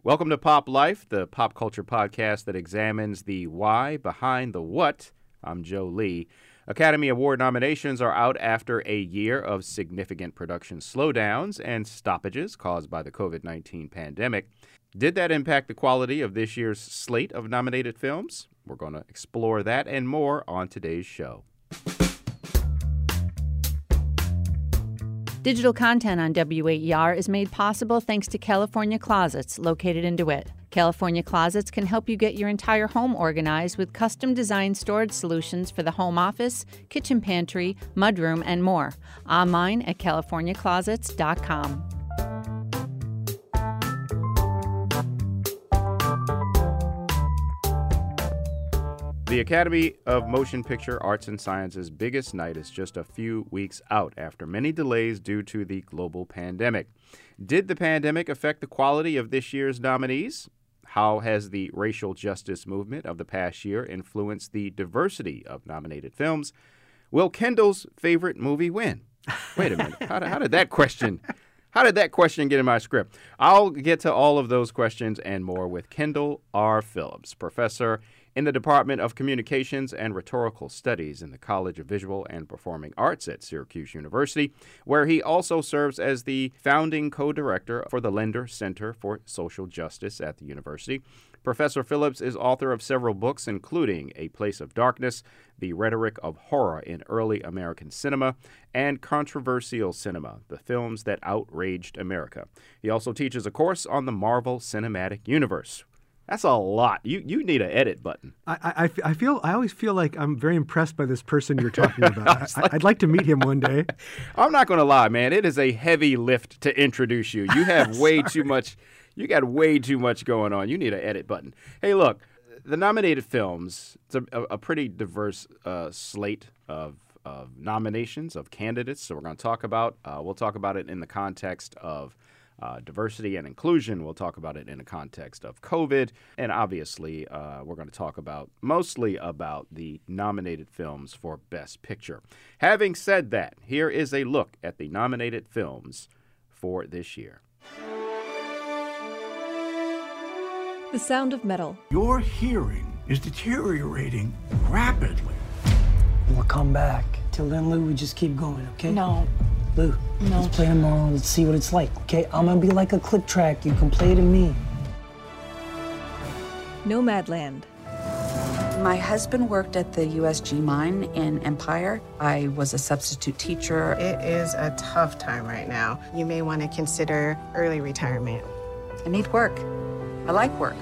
Welcome to Pop Life, the pop culture podcast that examines the why behind the what. I'm Joe Lee. Academy Award nominations are out after a year of significant production slowdowns and stoppages caused by the COVID-19 pandemic. Did that impact the quality of this year's slate of nominated films? We're going to explore that and more on today's show. Digital content on WAER is made possible thanks to California Closets, located in DeWitt. California Closets can help you get your entire home organized with custom-designed storage solutions for the home office, kitchen pantry, mudroom, and more. Online at californiaclosets.com. The Academy of Motion Picture Arts and Sciences' biggest night is just a few weeks out after many delays due to the global pandemic. Did the pandemic affect the quality of this year's nominees? How has the racial justice movement of the past year influenced the diversity of nominated films? Will Kendall's favorite movie win? Wait a minute. How did that question get in my script? I'll get to all of those questions and more with Kendall R. Phillips, professor in the Department of Communications and Rhetorical Studies in the College of Visual and Performing Arts at Syracuse University, where he also serves as the founding co-director for the Lender Center for Social Justice at the university. Professor Phillips is author of several books, including A Place of Darkness, The Rhetoric of Horror in Early American Cinema, and Controversial Cinema, The Films That Outraged America. He also teaches a course on the Marvel Cinematic Universe. That's a lot. You need an edit button. I always feel like I'm very impressed by this person you're talking about. I'd like to meet him one day. I'm not going to lie, man. It is a heavy lift to introduce you. You have way too much. You got way too much going on. You need an edit button. Hey, look, the nominated films, it's a pretty diverse slate of nominations, of candidates. So we're going to talk about, we'll talk about it in the context of diversity and inclusion. We'll talk about it in the context of COVID. And obviously, we're going to talk mostly about the nominated films for Best Picture. Having said that, here is a look at the nominated films for this year. The Sound of Metal. Your hearing is deteriorating rapidly. We'll come back. Till then, Lou, we just keep going, okay? No. Lou, no. Let's play tomorrow. Let's see what it's like, okay? I'm gonna be like a click track. You can play to me. Nomadland. My husband worked at the USG mine in Empire. I was a substitute teacher. It is a tough time right now. You may want to consider early retirement. I need work. I like work.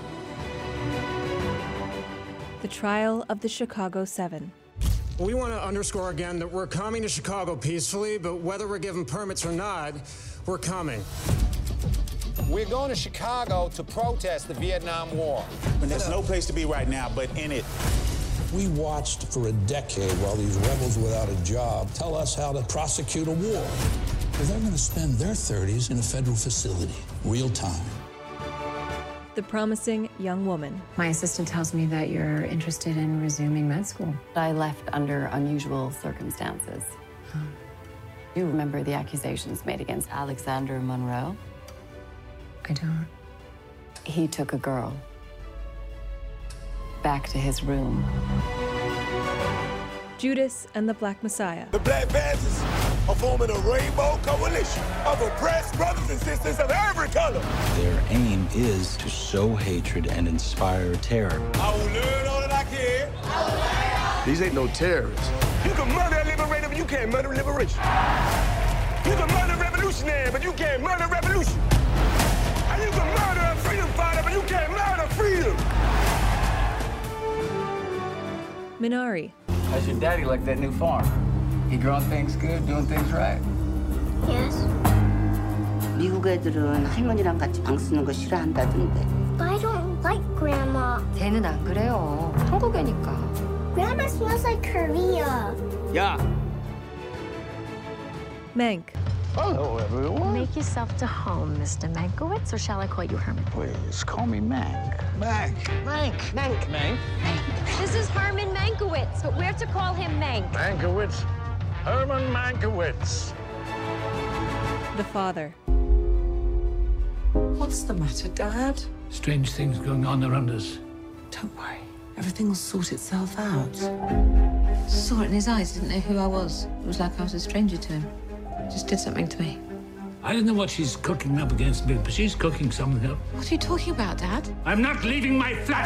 The Trial of the Chicago 7. We want to underscore again that we're coming to Chicago peacefully, but whether we're given permits or not, we're coming. We're going to Chicago to protest the Vietnam War. And there's no place to be right now but in it. We watched for a decade while these rebels without a job tell us how to prosecute a war. Well, they're going to spend their 30s in a federal facility, real time. The Promising Young Woman. My assistant tells me that you're interested in resuming med school. I left under unusual circumstances. You remember the accusations made against Alexander Monroe? I don't. He took a girl back to his room. Judas and the Black Messiah. The Black Panthers are forming a rainbow coalition of oppressed brothers and sisters of every color. Their aim is to sow hatred and inspire terror. I will learn all that I can. These ain't no terrorists. You can murder a liberator, but you can't murder liberation. You can murder a revolutionary, but you can't murder revolution. And you can murder a freedom fighter, but you can't murder freedom. Minari. How's your daddy like that new farm? He growing things good, doing things right? Yes. 미국 애들은 할머니랑 같이 방 쓰는 거 싫어한다던데. But I don't like Grandma. 쟤는 안 그래요. 한국 애니까. Grandma smells like Korea. Yeah. Mank. Hello, everyone. Make yourself to home, Mr. Mankiewicz, or shall I call you Herman? Please, call me Mank. Mank. Mank. Mank. Mank. This is Herman Mankiewicz, but we're to call him Mank. Mankiewicz. Herman Mankiewicz. The Father. What's the matter, Dad? Strange things going on around us. Don't worry. Everything will sort itself out. Saw it in his eyes, didn't know who I was. It was like I was a stranger to him. Just did something to me. I don't know what she's cooking up against me, but she's cooking something up. What are you talking about, Dad? I'm not leaving my flat!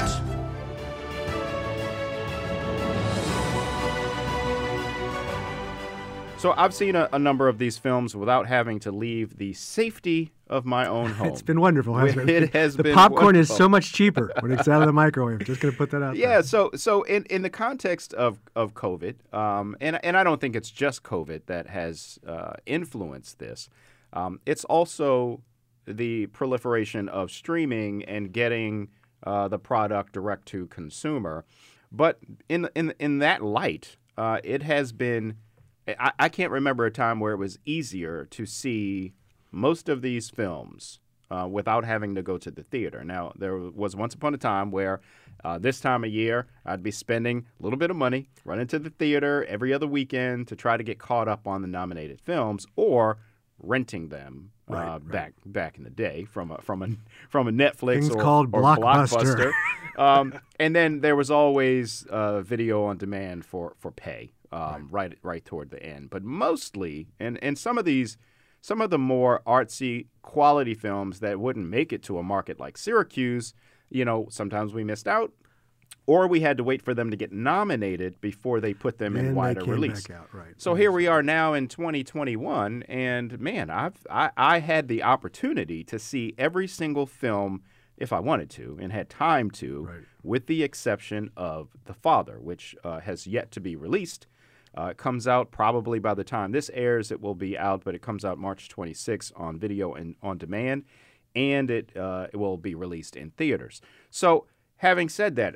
So I've seen a number of these films without having to leave the safety of my own home. It's been wonderful, hasn't it? It has the been popcorn wonderful. is so much cheaper when it's out of the microwave. Just going to put that out Yeah, there. so in the context of COVID, and I don't think it's just COVID that has influenced this. It's also the proliferation of streaming and getting the product direct to consumer. But in that light, it has been. I can't remember a time where it was easier to see most of these films without having to go to the theater. Now, there was once upon a time where this time of year, I'd be spending a little bit of money, running to the theater every other weekend to try to get caught up on the nominated films or renting them back in the day from a Netflix Things or called Blockbuster. And then there was always video on demand for pay. Right toward the end, but mostly, and some of the more artsy quality films that wouldn't make it to a market like Syracuse, sometimes we missed out, or we had to wait for them to get nominated before they put them in wider release. So here we are now in 2021, and man, I had the opportunity to see every single film if I wanted to and had time to, with the exception of The Father, which has yet to be released. It comes out probably by the time this airs, it will be out, but it comes out March 26th on video and on demand, and it will be released in theaters. So having said that,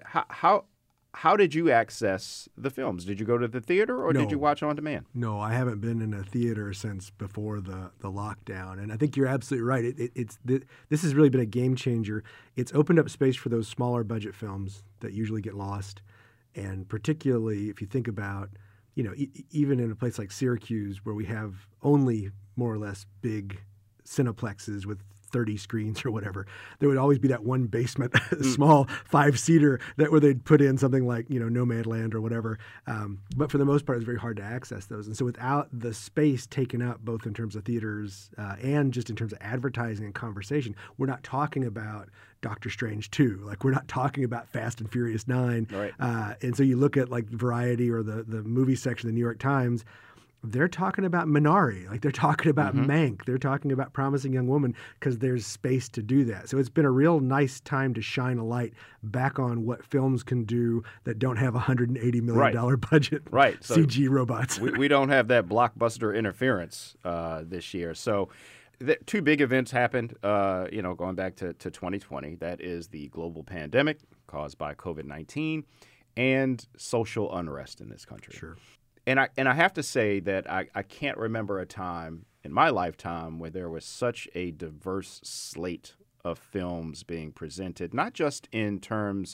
how did you access the films? Did you go to the theater or did you watch on demand? No, I haven't been in a theater since before the lockdown. And I think you're absolutely right. This has really been a game changer. It's opened up space for those smaller budget films that usually get lost. And particularly if you think about, even in a place like Syracuse where we have only more or less big cineplexes with 30 screens or whatever, there would always be that one basement, small 5-seater where they'd put in something like, Nomadland or whatever. But for the most part, it's very hard to access those. And so without the space taken up, both in terms of theaters and just in terms of advertising and conversation, we're not talking about Doctor Strange 2. Like, we're not talking about Fast and Furious 9. Right. And so you look at like Variety or the movie section of the New York Times, they're talking about Minari, like they're talking about Mank, they're talking about Promising Young Woman because there's space to do that. So it's been a real nice time to shine a light back on what films can do that don't have $180 million budget. Right. So CG robots. we don't have that blockbuster interference this year. So two big events happened, going back to 2020. That is the global pandemic caused by COVID-19 and social unrest in this country. Sure. And I have to say that I can't remember a time in my lifetime where there was such a diverse slate of films being presented, not just in terms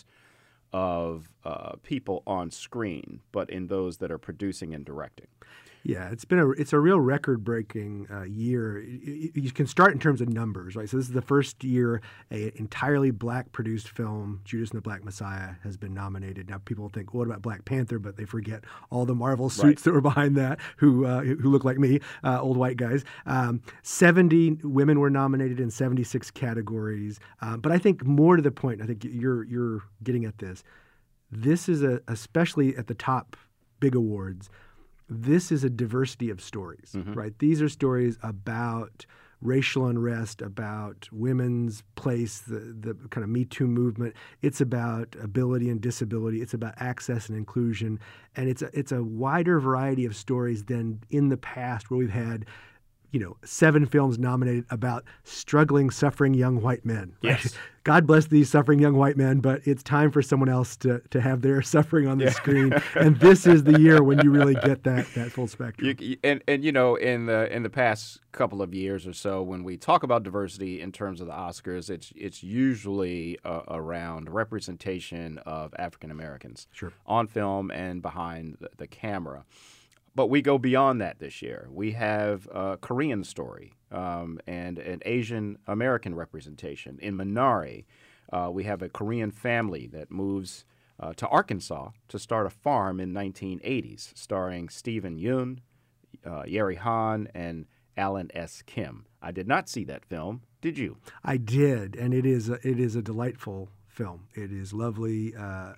of people on screen, but in those that are producing and directing. Yeah, it's a real record-breaking year. You can start in terms of numbers, right? So this is the first year an entirely black-produced film, Judas and the Black Messiah, has been nominated. Now people think, well, what about Black Panther? But they forget all the Marvel suits that were behind that, who look like me, old white guys. 70 women were nominated in 76 categories. But I think more to the point, I think you're getting at this. This is especially at the top big awards. This is a diversity of stories, right? These are stories about racial unrest, about women's place, the kind of Me Too movement. It's about ability and disability. It's about access and inclusion. And it's a wider variety of stories than in the past where we've had 7 films nominated about struggling, suffering young white men. Right? Yes. God bless these suffering young white men, but it's time for someone else to have their suffering on the screen. And this is the year when you really get that full spectrum. In the past couple of years or so, when we talk about diversity in terms of the Oscars, it's usually around representation of African Americans on film and behind the camera. But we go beyond that this year. We have a Korean story and an Asian American representation. In Minari, we have a Korean family that moves to Arkansas to start a farm in 1980s, starring Stephen Yeun, Yeri Han, and Alan S. Kim. I did not see that film. Did you? I did, and it is a delightful film. It is lovely.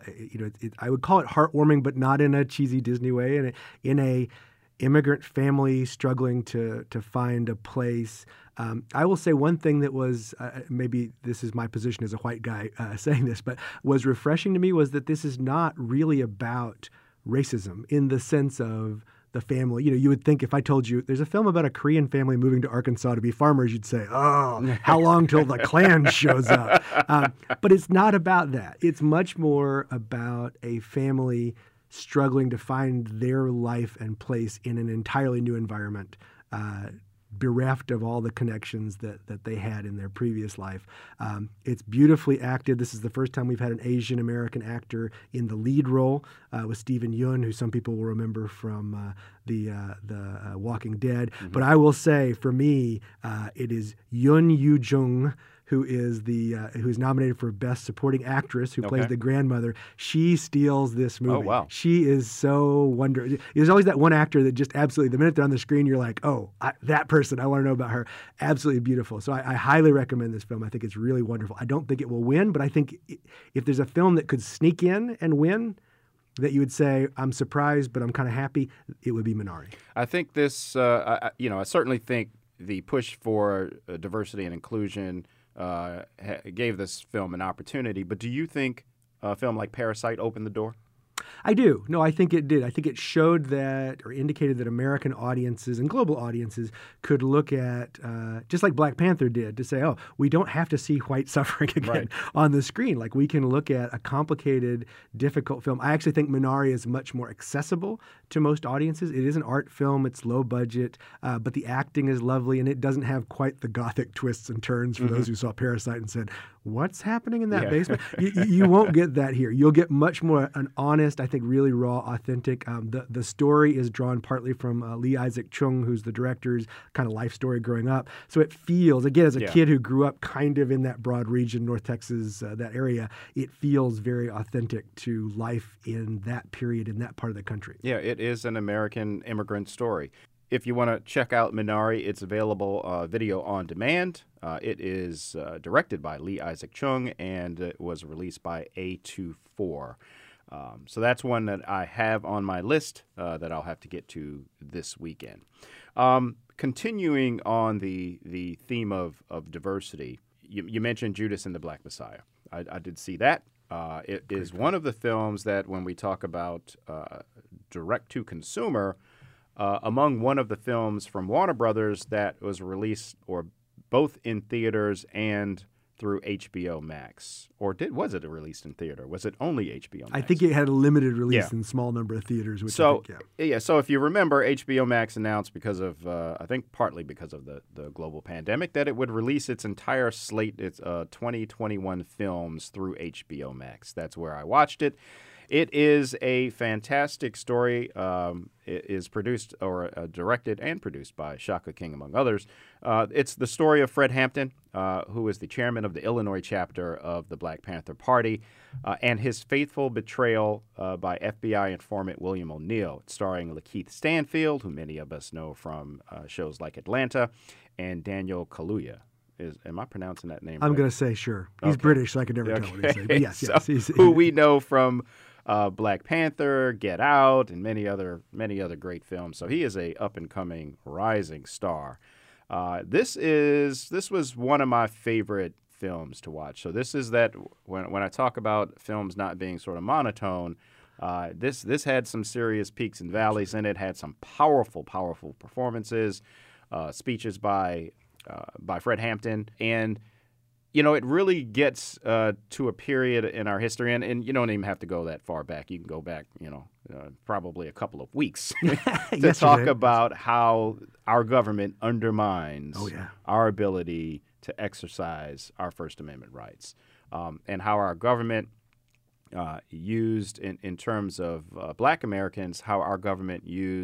I would call it heartwarming, but not in a cheesy Disney way. And in a immigrant family struggling to find a place. I will say one thing that was maybe this is my position as a white guy saying this, but was refreshing to me was that this is not really about racism in the sense of the family. You would think if I told you there's a film about a Korean family moving to Arkansas to be farmers, you'd say, oh, how long till the Klan shows up? But it's not about that. It's much more about a family struggling to find their life and place in an entirely new environment, bereft of all the connections that they had in their previous life. It's beautifully acted. This is the first time we've had an Asian American actor in the lead role with Stephen Yeun, who some people will remember from the Walking Dead. Mm-hmm. But I will say, for me, it is Yoon Yoo-jung, who is nominated for Best Supporting Actress, who plays the grandmother. She steals this movie. Oh, wow. She is so wonderful. There's always that one actor that just absolutely, the minute they're on the screen, you're like, oh, that person, I want to know about her. Absolutely beautiful. So I highly recommend this film. I think it's really wonderful. I don't think it will win, but I think if there's a film that could sneak in and win, that you would say, I'm surprised, but I'm kind of happy, it would be Minari. I think this, I certainly think the push for diversity and inclusion gave this film an opportunity. But do you think a film like Parasite opened the door? I do. No, I think it did. I think it showed that or indicated that American audiences and global audiences could look at, just like Black Panther did, to say, oh, we don't have to see white suffering again on the screen. Like, we can look at a complicated, difficult film. I actually think Minari is much more accessible to most audiences. It is an art film. It's low budget, but the acting is lovely, and it doesn't have quite the gothic twists and turns for those who saw Parasite and said, what's happening in that basement? You won't get that here. You'll get much more an honest, I think, really raw, authentic. The story is drawn partly from Lee Isaac Chung, who's the director's kind of life story growing up. So it feels, again, as a kid who grew up kind of in that broad region, North Texas, that area, it feels very authentic to life in that period, in that part of the country. Yeah, it is an American immigrant story. If you want to check out Minari, it's available video on demand. It is directed by Lee Isaac Chung, and it was released by A24. So that's one that I have on my list that I'll have to get to this weekend. Continuing on the theme of diversity, you mentioned Judas and the Black Messiah. I did see that. It is one of the films that when we talk about direct-to-consumer, among one of the films from Warner Brothers that was released or both in theaters and through HBO Max. Or was it released in theater? Was it only HBO Max? I think it had a limited release in a small number of theaters. Which so if you remember, HBO Max announced because of, I think partly because of the global pandemic, that it would release its entire slate, its 2021 films through HBO Max. That's where I watched it. It is a fantastic story. It is produced or directed and produced by Shaka King, among others. It's the story of Fred Hampton, who is the chairman of the Illinois chapter of the Black Panther Party, and his faithful betrayal by FBI informant William O'Neill, starring Lakeith Stanfield, who many of us know from shows like Atlanta, and Daniel Kaluuya. Am I pronouncing that name right? I'm going to say sure. He's British, so I can never tell what he's saying. But yes. Who we know from Black Panther, Get Out, and many other great films. So he is a up-and-coming, rising star. This was one of my favorite films to watch. So this is that when I talk about films not being sort of monotone, this had some serious peaks and valleys in it. Had some powerful performances, speeches by Fred Hampton, and it really gets to a period in our history, and you don't even have to go that far back. You can go back, probably a couple of weeks to talk about how our government undermines our ability to exercise our First Amendment rights, and how our government used in terms of Black Americans, how our government used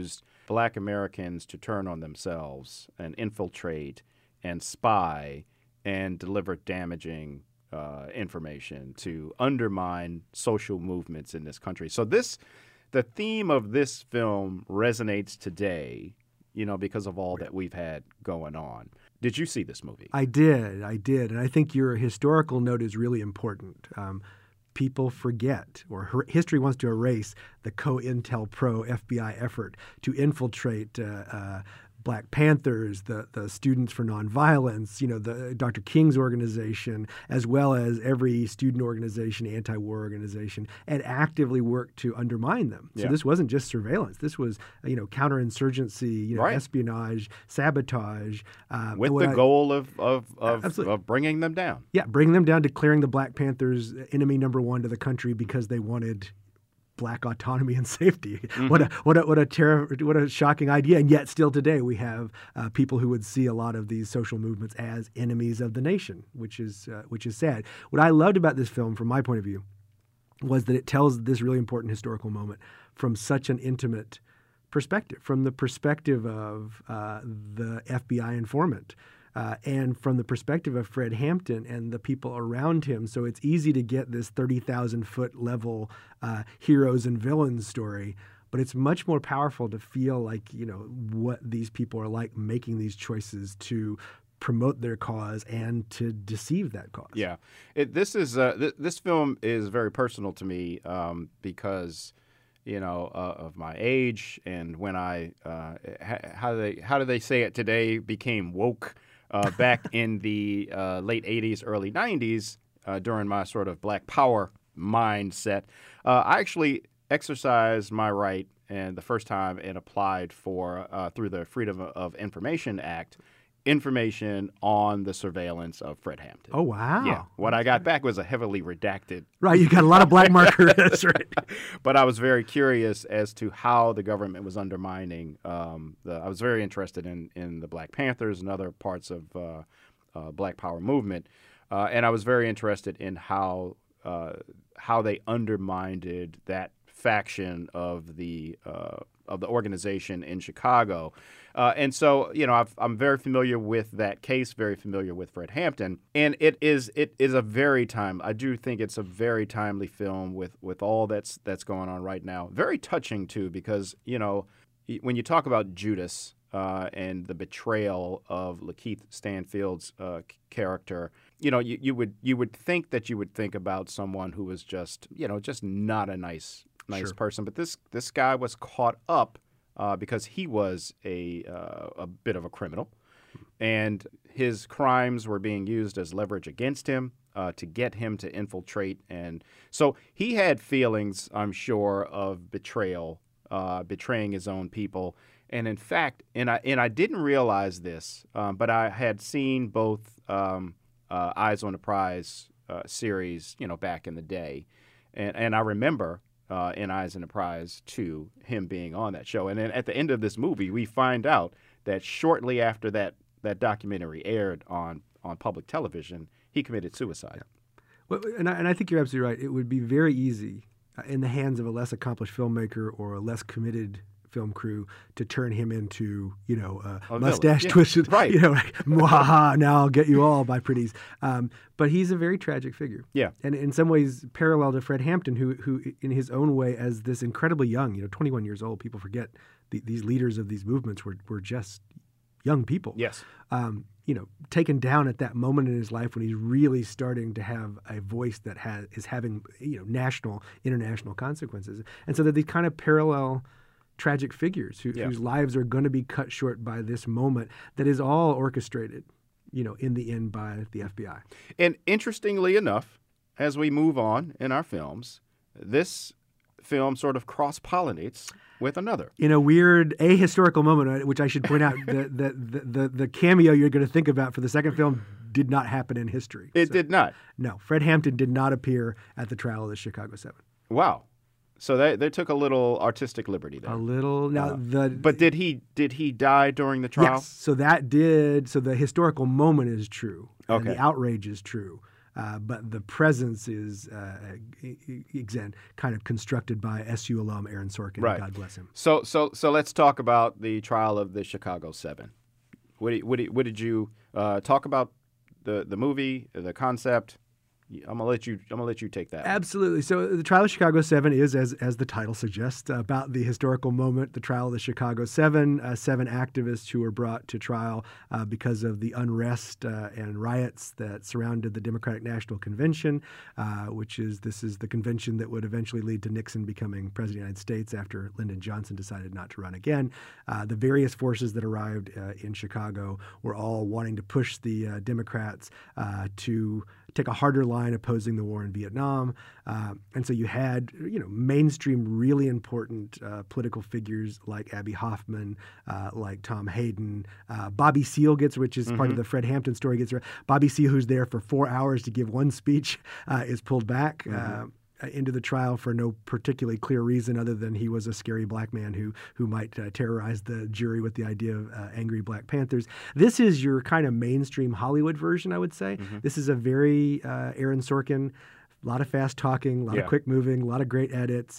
Black Americans to turn on themselves and infiltrate and spy and deliver damaging information to undermine social movements in this country. So the theme of this film resonates today, because of all that we've had going on. Did you see this movie? I did. And I think your historical note is really important. People forget, or history wants to erase, the COINTELPRO FBI effort to infiltrate Black Panthers, the Students for Nonviolence, the Dr. King's organization, as well as every student organization, anti-war organization, and actively worked to undermine them. So this wasn't just surveillance. This was, counterinsurgency, espionage, sabotage. With the goal of bringing them down. Yeah, bringing them down, declaring the Black Panthers enemy number one to the country because they wanted Black autonomy and safety. Mm-hmm. What a shocking idea! And yet, still today, we have people who would see a lot of these social movements as enemies of the nation, which is sad. What I loved about this film, from my point of view, was that it tells this really important historical moment from such an intimate perspective, from the perspective of the FBI informant. And from the perspective of Fred Hampton and the people around him. So it's easy to get this 30,000-foot level heroes and villains story, but it's much more powerful to feel like, what these people are like making these choices to promote their cause and to deceive that cause. Yeah. This film is very personal to me because of my age and when I how do they say it today, became woke. Back in the late 80s, early 90s, during my sort of Black Power mindset, I actually exercised my right and the first time and applied for, through the Freedom of Information Act, information on the surveillance of Fred Hampton. Oh, wow. Yeah. What I got back was a heavily redacted. Right. You got a lot of black markers. Right. But I was very curious as to how the government was undermining. I was very interested in the Black Panthers and other parts of Black Power movement. And I was very interested in how they undermined that faction of the organization in Chicago. And so, I'm very familiar with that case, very familiar with Fred Hampton. And it is a very I do think it's a very timely film with all that's going on right now. Very touching, too, because, when you talk about Judas and the betrayal of Lakeith Stanfield's character, you would think that you would think about someone who was just not a nice sure. person. But this guy was caught up because he was a bit of a criminal, and his crimes were being used as leverage against him to get him to infiltrate. And so he had feelings, I'm sure, of betrayal, betraying his own people. And in fact, and I didn't realize this, but I had seen both Eyes on the Prize series, back in the day, and I remember. In Eyes on the Prize, to him being on that show. And then at the end of this movie, we find out that shortly after that documentary aired on public television, he committed suicide. Yeah. Well, and I think you're absolutely right. It would be very easy in the hands of a less accomplished filmmaker or a less committed film crew to turn him into, a mustache twisted, right. Like, mwahaha, now I'll get you all by pretties. But he's a very tragic figure. Yeah. And in some ways parallel to Fred Hampton, who in his own way, as this incredibly young, 21 years old, people forget these leaders of these movements were just young people. Yes. Taken down at that moment in his life when he's really starting to have a voice that is having, national, international consequences. And so that these kind of parallel tragic figures whose lives are going to be cut short by this moment that is all orchestrated, in the end by the FBI. And interestingly enough, as we move on in our films, this film sort of cross-pollinates with another. In a weird ahistorical moment, which I should point out, the cameo you're going to think about for the second film did not happen in history. It did not? No. Fred Hampton did not appear at the trial of the Chicago 7. Wow. So they took a little artistic liberty there. A little. Now but did he die during the trial? Yes. So the historical moment is true. Okay. And the outrage is true. but the presence is again kind of constructed by SU alum Aaron Sorkin. Right. God bless him. So let's talk about the trial of the Chicago 7. What did you talk about the movie, the concept? I'm gonna let you take that. Absolutely. So the trial of Chicago 7 is, as the title suggests, about the historical moment, the trial of the Chicago 7, 7 activists who were brought to trial because of the unrest and riots that surrounded the Democratic National Convention, this is the convention that would eventually lead to Nixon becoming president of the United States after Lyndon Johnson decided not to run again. The various forces that arrived in Chicago were all wanting to push the Democrats to take a harder line opposing the war in Vietnam. And so you had, mainstream, really important political figures like Abby Hoffman, like Tom Hayden. Bobby Seale which is part of the Fred Hampton story, Bobby Seale, who's there for 4 hours to give one speech, is pulled back into the trial for no particularly clear reason other than he was a scary black man who might terrorize the jury with the idea of angry Black Panthers. This is your kind of mainstream Hollywood version, I would say. This is a very Aaron Sorkin, a lot of fast talking, a lot of quick moving, a lot of great edits,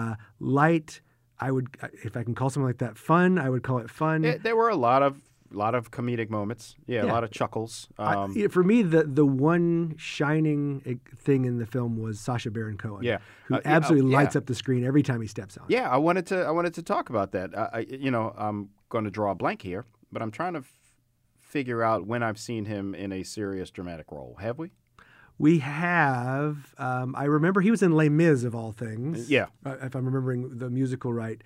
light. If I can call something like that fun, I would call it fun. There were a lot of comedic moments. A lot of chuckles. For me, the one shining thing in the film was Sacha Baron Cohen, who absolutely lights up the screen every time he steps on. Yeah, I wanted to talk about that. I'm going to draw a blank here, but I'm trying to figure out when I've seen him in a serious dramatic role. Have we? We have. I remember he was in Les Mis, of all things. Yeah. If I'm remembering the musical right.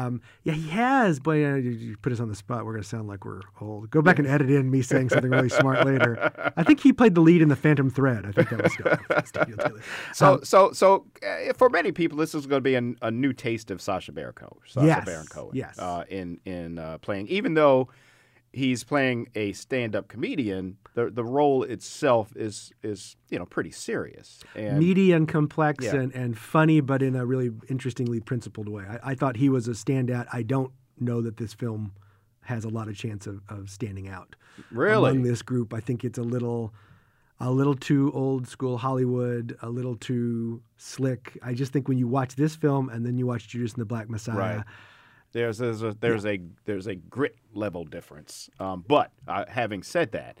He has, but you put us on the spot. We're going to sound like we're old. Go back and edit in me saying something really smart later. I think he played the lead in The Phantom Thread. I think that was Studio Taylor. So for many people, this is going to be a new taste of Sacha Baron Cohen. Yes. In playing, even though he's playing a stand-up comedian, the role itself is pretty serious. And meaty and complex and funny, but in a really interestingly principled way. I thought he was a standout. I don't know that this film has a lot of chance of standing out. Really? Among this group, I think it's a little too old school Hollywood, a little too slick. I just think when you watch this film and then you watch Judas and the Black Messiah, right. There's a grit level difference. But having said that,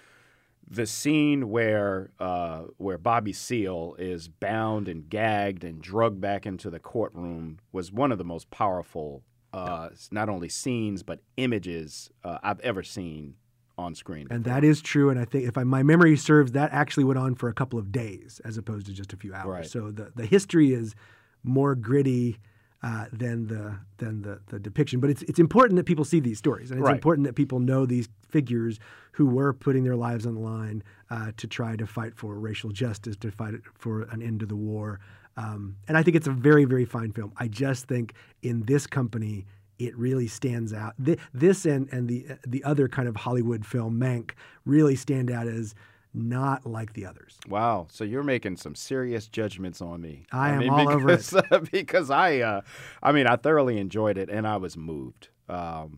the scene where Bobby Seale is bound and gagged and drugged back into the courtroom was one of the most powerful, not only scenes but images I've ever seen on screen. And that is true. And I think if my memory serves, that actually went on for a couple of days as opposed to just a few hours. Right. So the history is more gritty than the depiction. But it's important that people see these stories, and it's important that people know these figures who were putting their lives on the line to try to fight for racial justice, to fight for an end to the war. And I think it's a very, very fine film. I just think in this company, it really stands out. This and the other kind of Hollywood film, Mank, really stand out as not like the others. Wow. So you're making some serious judgments on me. I am all over it. Because I thoroughly enjoyed it and I was moved. And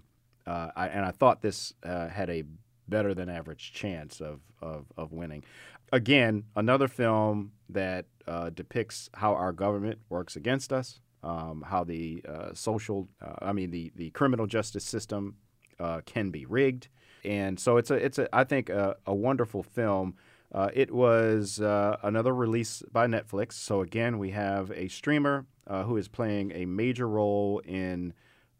I thought this had a better than average chance of winning. Again, another film that depicts how our government works against us, how the the criminal justice system can be rigged. And so it's I think a wonderful film. It was another release by Netflix. So again, we have a streamer who is playing a major role in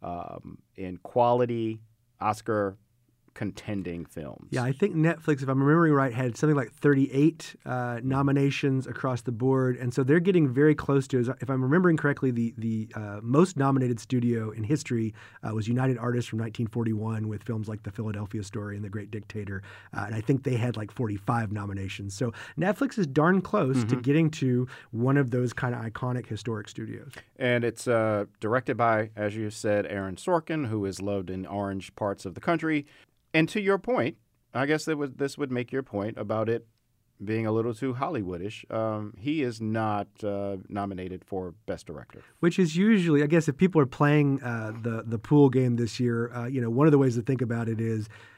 quality Oscar contending films. Yeah, I think Netflix, if I'm remembering right, had something like 38 nominations across the board. And so they're getting very close to, if I'm remembering correctly, the most nominated studio in history was United Artists from 1941 with films like The Philadelphia Story and The Great Dictator. And I think they had like 45 nominations. So Netflix is darn close to getting to one of those kind of iconic historic studios. And it's directed by, as you said, Aaron Sorkin, who is loved in orange parts of the country. And to your point, I guess this would make your point about it being a little too Hollywoodish. He is not nominated for Best Director. Which is usually, I guess, if people are playing the pool game this year, one of the ways to think about it is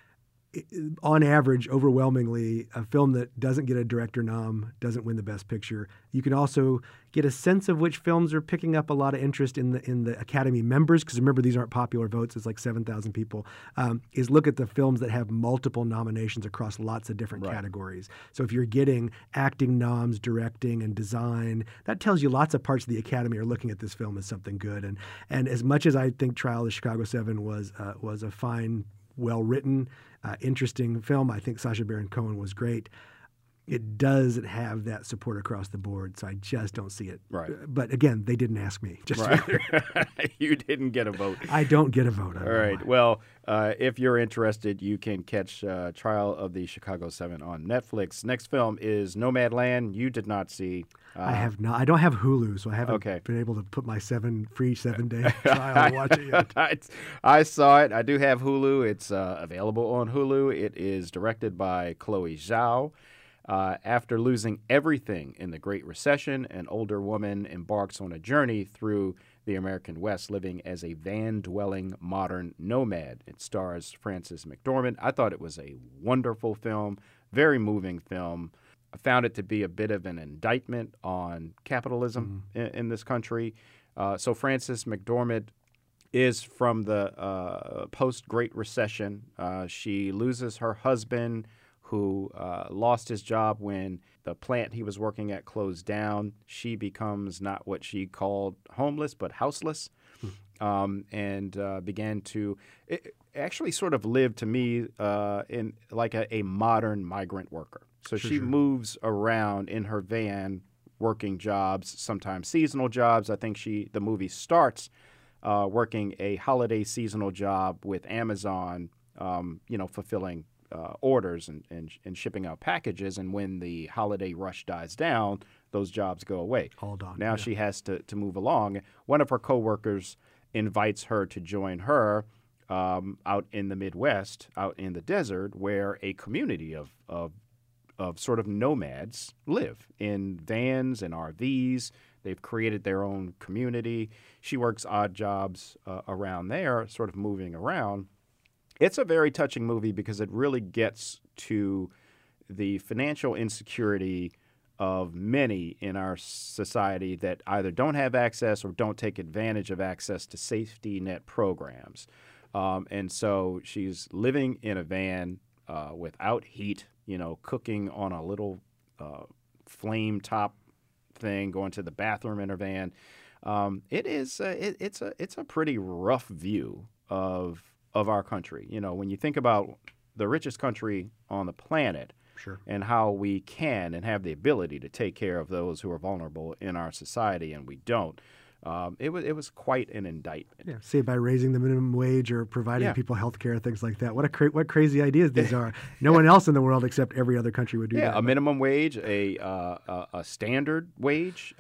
on average, overwhelmingly, a film that doesn't get a director nom, doesn't win the Best Picture. You can also get a sense of which films are picking up a lot of interest in the Academy members, because remember, these aren't popular votes. It's like 7,000 people, is look at the films that have multiple nominations across lots of different categories. So if you're getting acting noms, directing, and design, that tells you lots of parts of the Academy are looking at this film as something good. And as much as I think Trial of the Chicago 7 was a fine, well-written, interesting film. I think Sacha Baron Cohen was great. It doesn't have that support across the board, so I just don't see it. Right. But again, they didn't ask me. You didn't get a vote. I don't get a vote. All right. Well, if you're interested, you can catch Trial of the Chicago 7 on Netflix. Next film is Nomadland. You did not see. I have not. I don't have Hulu, so I haven't been able to put my free 7-day trial and watch it yet. I saw it. I do have Hulu. It's available on Hulu. It is directed by Chloe Zhao. After losing everything in the Great Recession, an older woman embarks on a journey through the American West, living as a van-dwelling modern nomad. It stars Frances McDormand. I thought it was a wonderful film, very moving film. I found it to be a bit of an indictment on capitalism in this country. So Frances McDormand is from the post-Great Recession. She loses her husband, who lost his job when the plant he was working at closed down. She becomes not what she called homeless, but houseless, and began to actually sort of live, to me, in like a modern migrant worker. So she moves around in her van, working jobs, sometimes seasonal jobs. I think the movie starts working a holiday seasonal job with Amazon, fulfilling orders and shipping out packages. And when the holiday rush dies down, those jobs go away. All done. Now she has to move along. One of her coworkers invites her to join her out in the Midwest, out in the desert, where a community of sort of nomads live in vans and RVs. They've created their own community. She works odd jobs around there, sort of moving around. It's a very touching movie because it really gets to the financial insecurity of many in our society that either don't have access or don't take advantage of access to safety net programs. And so she's living in a van without heat, cooking on a little flame top thing, going to the bathroom in her van. It's a pretty rough view of our country. When you think about the richest country on the planet, and how we can and have the ability to take care of those who are vulnerable in our society, and we don't. It was quite an indictment. Yeah, say by raising the minimum wage or providing people health care, things like that. What crazy ideas these are. No one else in the world except every other country would do that. Yeah, a minimum wage, a standard wage.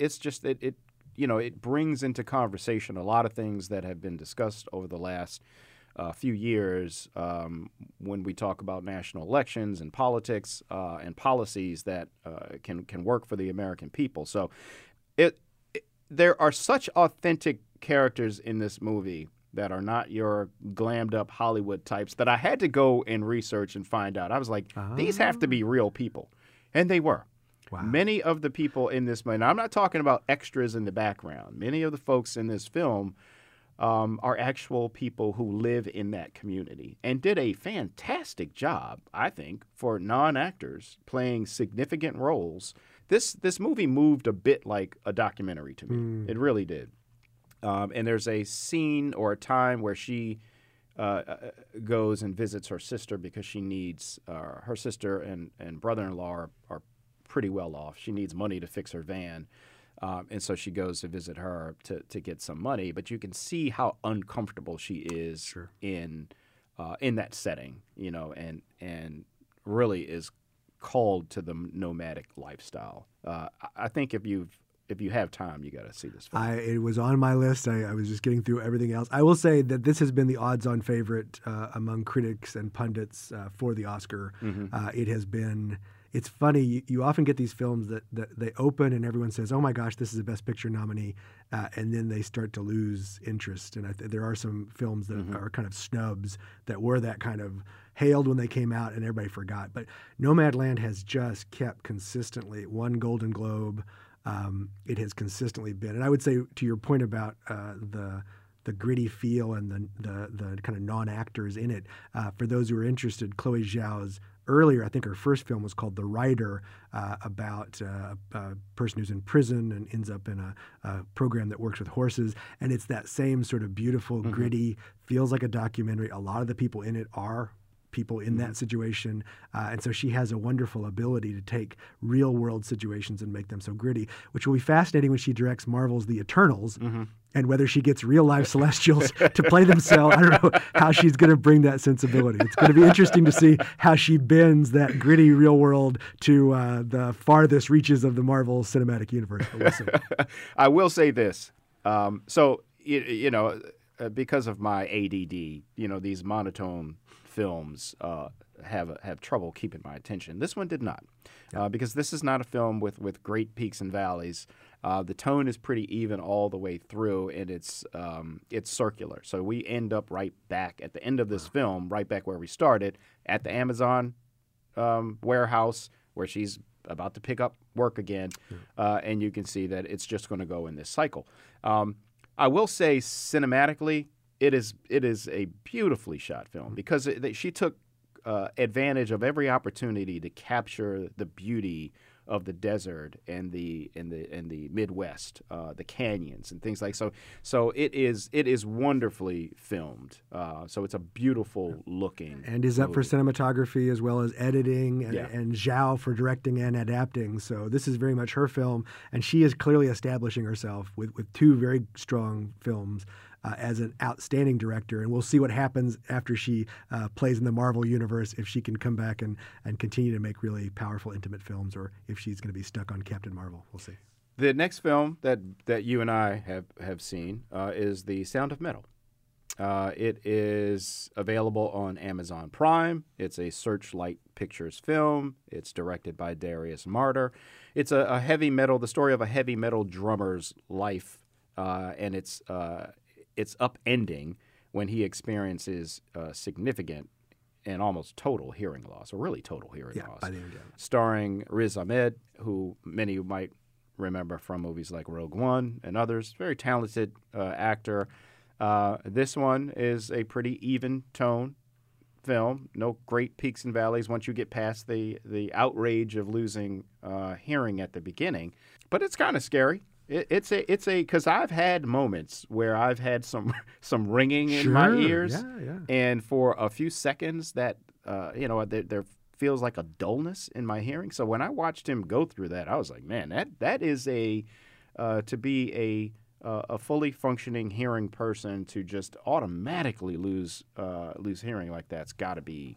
It brings into conversation a lot of things that have been discussed over the last few years when we talk about national elections and politics and policies that can work for the American people. So there are such authentic characters in this movie that are not your glammed up Hollywood types that I had to go and research and find out. I was like, these have to be real people. And they were. Wow. Many of the people in this movie, now I'm not talking about extras in the background. Many of the folks in this film are actual people who live in that community and did a fantastic job, I think, for non-actors playing significant roles. This movie moved a bit like a documentary to me. It really did. And there's a scene or a time where she goes and visits her sister because she needs her sister and brother-in-law are pretty well off. She needs money to fix her van. And so she goes to visit her to get some money. But you can see how uncomfortable she is in that setting, and really is called to the nomadic lifestyle. I think if you have time, you got to see this film. It was on my list. I was just getting through everything else. I will say that this has been the odds-on favorite among critics and pundits for the Oscar. It has been it's funny. You often get these films that they open and everyone says, "Oh my gosh, this is a Best Picture nominee," and then they start to lose interest. And there are some films that are kind of snubs that were that kind of hailed when they came out and everybody forgot. But Nomadland has just kept consistently won Golden Globe. It has consistently been, and I would say to your point about the gritty feel and the kind of non-actors in it. For those who are interested, Chloe Zhao's earlier, I think her first film was called The Rider, about a person who's in prison and ends up in a program that works with horses. And it's that same sort of beautiful, gritty, feels like a documentary. A lot of the people in it are people in that situation. And so she has a wonderful ability to take real world situations and make them so gritty, which will be fascinating when she directs Marvel's The Eternals. And whether she gets real life Celestials to play themselves, I don't know how she's going to bring that sensibility. It's going to be interesting to see how she bends that gritty real world to the farthest reaches of the Marvel Cinematic Universe. But we'll see. I will say this. So, because of my ADD, these monotone films have trouble keeping my attention. This one did not, because this is not a film with great peaks and valleys. The tone is pretty even all the way through, and it's circular. So we end up right back at the end of this film, right back where we started, at the Amazon warehouse where she's about to pick up work again, and you can see that it's just going to go in this cycle. I will say cinematically, it is a beautifully shot film because she took advantage of every opportunity to capture the beauty of the desert and the Midwest, the canyons and things like so. So it is wonderfully filmed. So it's a beautiful looking and is up movie. for cinematography as well as editing and Zhao for directing and adapting. So this is very much her film, and she is clearly establishing herself with two very strong films. As an outstanding director, and we'll see what happens after she plays in the Marvel universe, if she can come back and continue to make really powerful, intimate films, or if she's going to be stuck on Captain Marvel. We'll see. The next film that you and I have seen is The Sound of Metal. It is available on Amazon Prime. It's a Searchlight Pictures film. It's directed by Darius Marder. It's the story of a heavy metal drummer's life, and it's upending when he experiences significant and almost total hearing loss, or really total hearing loss. By the end, starring Riz Ahmed, who many might remember from movies like Rogue One and others. Very talented actor. This one is a pretty even tone film. No great peaks and valleys once you get past the outrage of losing hearing at the beginning. But it's kind of scary. It's because I've had moments where I've had some ringing in my ears, and for a few seconds that there feels like a dullness in my hearing. So when I watched him go through that, I was like, man, that is to be a fully functioning hearing person, to just automatically lose hearing like that's got to be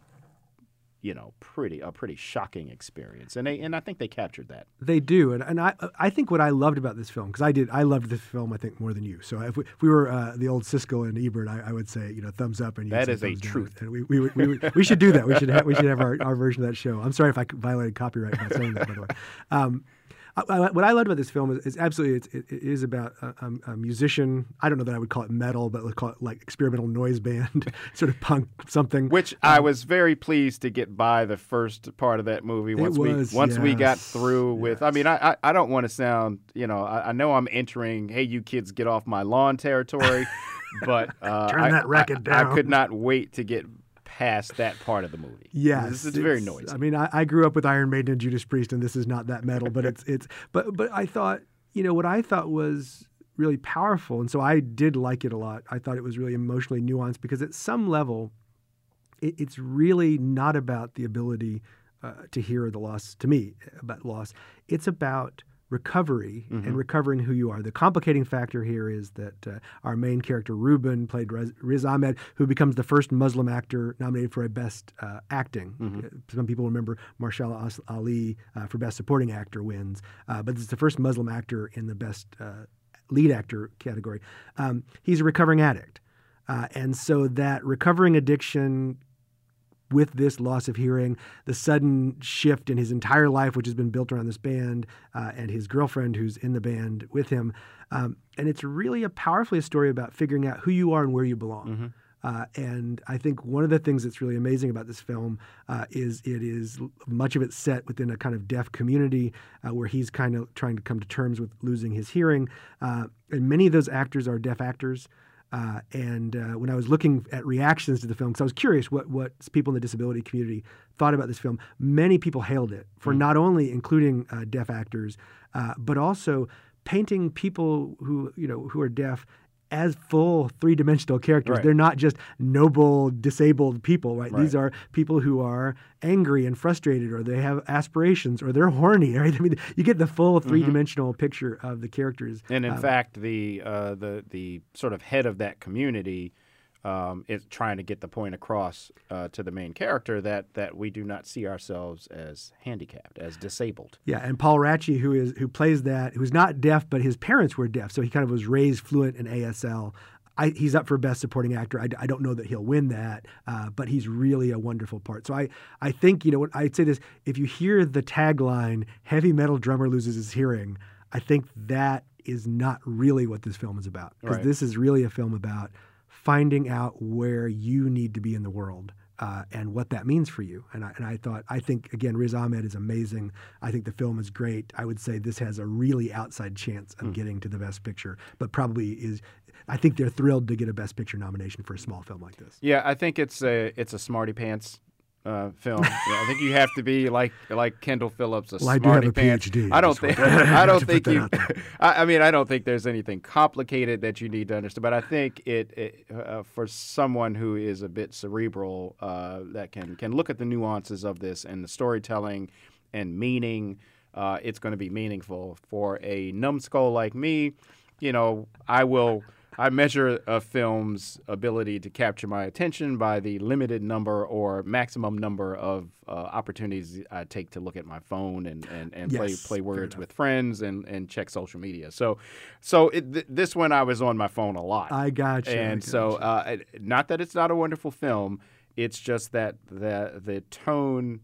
a pretty shocking experience, and I think they captured that. They do, and I think what I loved about this film, because I loved this film, I think, more than you. So if we were the old Siskel and Ebert, I would say thumbs up, and that is a truth. And we should do that. We should have our version of that show. I'm sorry if I violated copyright by saying that, by the way. What I loved about this film is absolutely it is about a musician. I don't know that I would call it metal, but let's call it like experimental noise band, sort of punk something. Which I was very pleased to get by the first part of that movie. Once we got through with, I mean, I don't want to sound, I know I'm entering, hey, you kids, get off my lawn territory, but turn that racket down. I could not wait to get past that part of the movie. Yes, it's very noisy. I mean, I grew up with Iron Maiden and Judas Priest, and this is not that metal, but but I thought, what I thought was really powerful, and so I did like it a lot. I thought it was really emotionally nuanced because at some level, it's really not about the ability to hear the loss. To me, about loss, it's about recovery and recovering who you are. The complicating factor here is that our main character, Ruben, played Riz Ahmed, who becomes the first Muslim actor nominated for a Best Acting. Some people remember Mahershala Ali for Best Supporting Actor wins, but it's the first Muslim actor in the Best Lead Actor category. He's a recovering addict. And so that recovering addiction with this loss of hearing, the sudden shift in his entire life, which has been built around this band, and his girlfriend who's in the band with him. And it's really powerfully a story about figuring out who you are and where you belong. Mm-hmm. And I think one of the things that's really amazing about this film is it is much of it set within a kind of deaf community where he's kind of trying to come to terms with losing his hearing. And many of those actors are deaf actors. And when I was looking at reactions to the film, because I was curious what people in the disability community thought about this film, many people hailed it for not only including deaf actors, but also painting people who are deaf as full three-dimensional characters. Right. They're not just noble, disabled people, right? Right. These are people who are angry and frustrated, or they have aspirations, or they're horny, right? I mean, you get the full three-dimensional picture of the characters. And in fact, the sort of head of that community is trying to get the point across to the main character that we do not see ourselves as handicapped, as disabled. Yeah, and Paul Ratchie, who plays that, who's not deaf, but his parents were deaf, so he kind of was raised fluent in ASL. He's up for Best Supporting Actor. I don't know that he'll win that, but he's really a wonderful part. So I think, I'd say this, if you hear the tagline, heavy metal drummer loses his hearing, I think that is not really what this film is about. Because this is really a film about finding out where you need to be in the world and what that means for you. And I think, again, Riz Ahmed is amazing. I think the film is great. I would say this has a really outside chance of getting to the Best Picture, but probably is. I think they're thrilled to get a Best Picture nomination for a small film like this. Yeah, I think it's a smarty pants film. I think you have to be like Kendall Phillips, Well, smarty I do have a pants. PhD. I don't think you. I don't think there's anything complicated that you need to understand. But I think it for someone who is a bit cerebral, that can look at the nuances of this and the storytelling and meaning, it's going to be meaningful. For a numbskull like me, I measure a film's ability to capture my attention by the limited number or maximum number of opportunities I take to look at my phone and play words with friends and check social media. So this one I was on my phone a lot. I got you. And not that it's not a wonderful film, it's just that the tone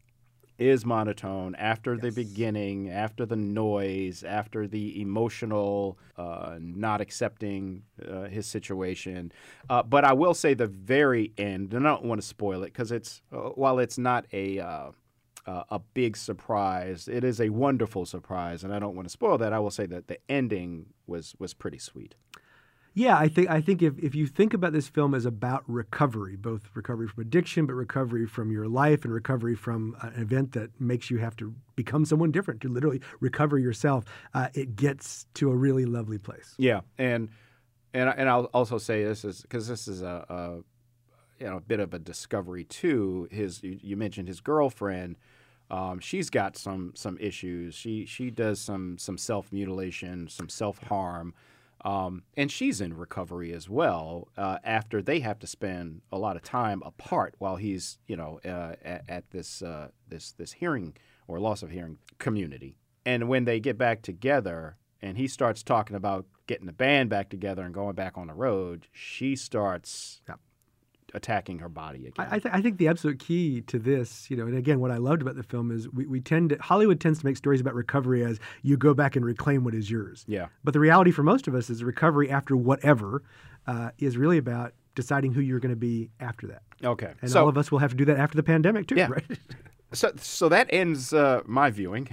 is monotone after the beginning, after the noise, after the emotional not accepting his situation. But I will say the very end, and I don't want to spoil it because it's while it's not a big surprise, it is a wonderful surprise, and I don't want to spoil that. I will say that the ending was pretty sweet. Yeah, I think if you think about this film as about recovery, both recovery from addiction, but recovery from your life and recovery from an event that makes you have to become someone different, to literally recover yourself, it gets to a really lovely place. Yeah, and I'll also say this is because this is a bit of a discovery too. You mentioned his girlfriend. She's got some issues. She does some self-mutilation, some self-harm. And she's in recovery as well after they have to spend a lot of time apart while he's, at this hearing or loss of hearing community. And when they get back together and he starts talking about getting the band back together and going back on the road, she starts attacking her body again. I think the absolute key to this, and again, what I loved about the film is Hollywood tends to make stories about recovery as you go back and reclaim what is yours. Yeah. But the reality for most of us is recovery after whatever is really about deciding who you're going to be after that. Okay. And all of us will have to do that after the pandemic too, right? So that ends my viewing.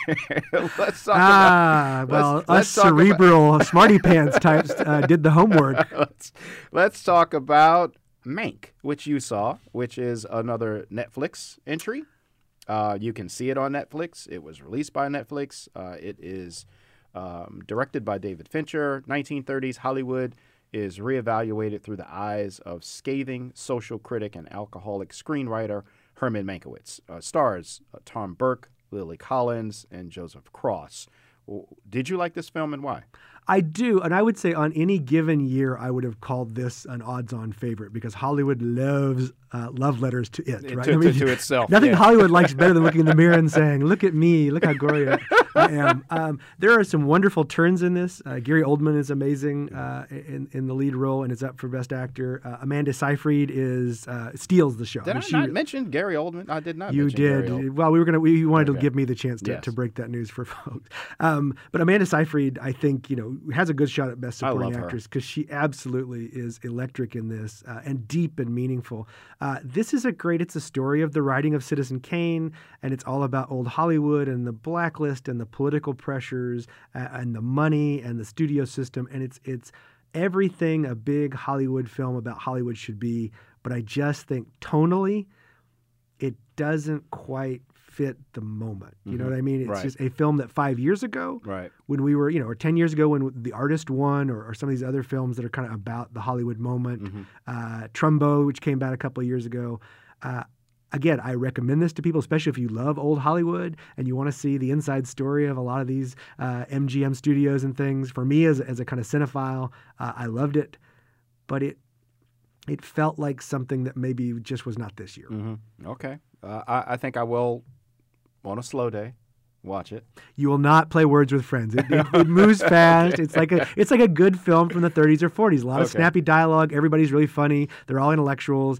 Let's talk about us cerebral smarty pants types did the homework. Let's talk about Mank, which you saw, which is another Netflix entry. You can see it on Netflix. It was released by Netflix. It is directed by David Fincher. 1930s Hollywood is reevaluated through the eyes of scathing social critic and alcoholic screenwriter Herman Mankiewicz. Stars Tom Burke, Lily Collins, and Joseph Cross. Did you like this film and why? I do, and I would say on any given year, I would have called this an odds-on favorite because Hollywood loves love letters to it, right? To itself. Nothing Hollywood likes better than looking in the mirror and saying, "Look at me, look how glorious." I am. There are some wonderful turns in this. Gary Oldman is amazing in the lead role and is up for Best Actor. Amanda Seyfried steals the show. Did I not mention Gary Oldman? I did not. You mention did. Gary Oldman. Well, you wanted to give me the chance to break that news for folks. But Amanda Seyfried, I think, has a good shot at Best Supporting Actress because she absolutely is electric in this and deep and meaningful. This is it's a story of the writing of Citizen Kane, and it's all about old Hollywood and the blacklist and the political pressures and the money and the studio system, and it's everything a big Hollywood film about Hollywood should be. But I just think tonally, it doesn't quite fit the moment. You know what I mean? It's just a film that 5 years ago, when we were, or 10 years ago when The Artist won, or some of these other films that are kind of about the Hollywood moment, Trumbo, which came out a couple of years ago. Again, I recommend this to people, especially if you love old Hollywood and you want to see the inside story of a lot of these MGM studios and things. For me, as a kind of cinephile, I loved it, but it felt like something that maybe just was not this year. Okay. I think I will, on a slow day, watch it. You will not play Words with Friends. It moves fast. Okay. It's like a good film from the 30s or 40s. A lot of snappy dialogue. Everybody's really funny. They're all intellectuals.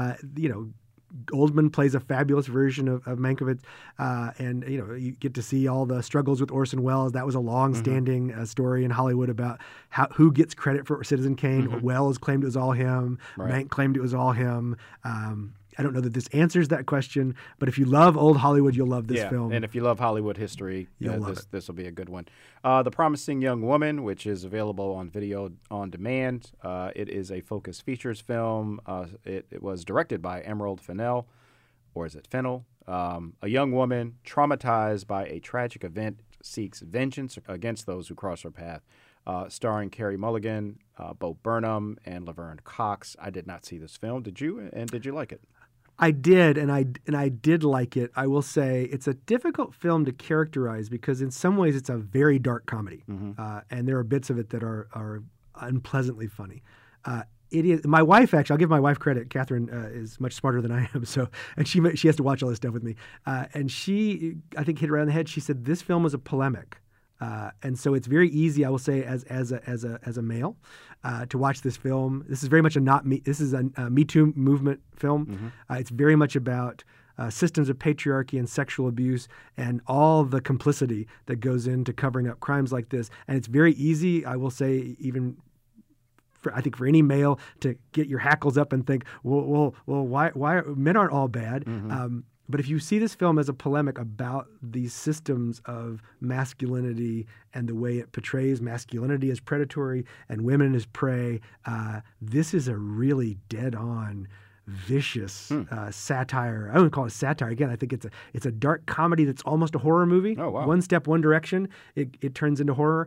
Oldman plays a fabulous version of Mankiewicz, and you get to see all the struggles with Orson Welles. That was a long-standing story in Hollywood about who gets credit for Citizen Kane. Welles claimed it was all him. Mank claimed it was all him. I don't know that this answers that question, but if you love old Hollywood, you'll love this film. And if you love Hollywood history, this will be a good one. The Promising Young Woman, which is available on video on demand. It is a Focus Features film. It was directed by Emerald Fennell, or is it Fennell? A young woman traumatized by a tragic event seeks vengeance against those who cross her path. Starring Carey Mulligan, Bo Burnham, and Laverne Cox. I did not see this film. Did you? And did you like it? I did, and I did like it. I will say it's a difficult film to characterize because in some ways it's a very dark comedy, and there are bits of it that are unpleasantly funny. It is my wife. Actually, I'll give my wife credit. Catherine is much smarter than I am, and she has to watch all this stuff with me. And she, I think, hit it right on the head. She said this film was a polemic. And so it's very easy, I will say, as a male, to watch this film. This is very much this is a Me Too movement film. It's very much about systems of patriarchy and sexual abuse and all the complicity that goes into covering up crimes like this. And it's very easy, I will say, even I think for any male to get your hackles up and think, well, why men aren't all bad. But if you see this film as a polemic about these systems of masculinity and the way it portrays masculinity as predatory and women as prey, this is a really dead-on, vicious satire. I wouldn't call it satire. Again, I think it's a dark comedy that's almost a horror movie. Oh, wow. One step, one direction, it turns into horror.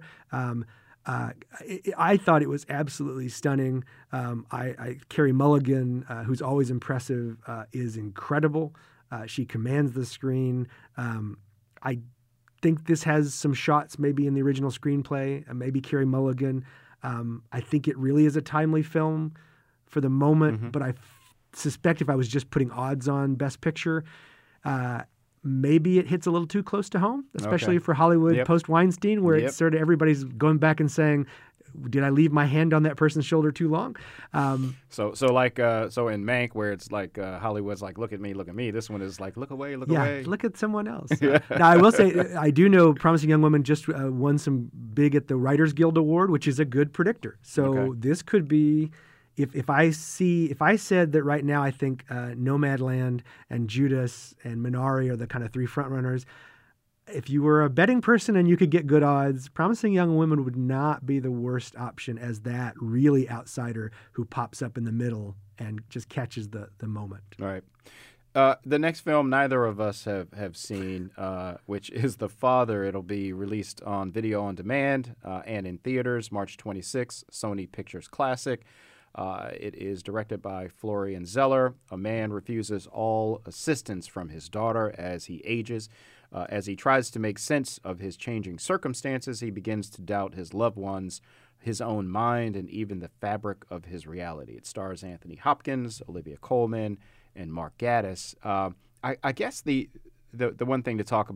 I thought it was absolutely stunning. Carey Mulligan, who's always impressive, is incredible. She commands the screen. I think this has some shots maybe in the original screenplay, maybe Carey Mulligan. I think it really is a timely film for the moment, but I suspect if I was just putting odds on Best Picture, maybe it hits a little too close to home, especially for Hollywood post-Weinstein, where it's sort of everybody's going back and saying, did I leave my hand on that person's shoulder too long? So in Mank, where it's like Hollywood's like, look at me. This one is like, look away. Yeah, look at someone else. Now, I will say, I do know Promising Young Woman just won some big at the Writers Guild Award, which is a good predictor. So this could be, if I said that right now I think Nomadland and Judas and Minari are the kind of three frontrunners. If you were a betting person and you could get good odds, Promising Young Woman would not be the worst option as that really outsider who pops up in the middle and just catches the moment. All right. The next film neither of us have seen, which is The Father. It'll be released on video on demand and in theaters March 26th, Sony Pictures Classic. It is directed by Florian Zeller. A man refuses all assistance from his daughter as he ages. As he tries to make sense of his changing circumstances, he begins to doubt his loved ones, his own mind, and even the fabric of his reality. It stars Anthony Hopkins, Olivia Colman, and Mark Gatiss. I guess the one thing to talk about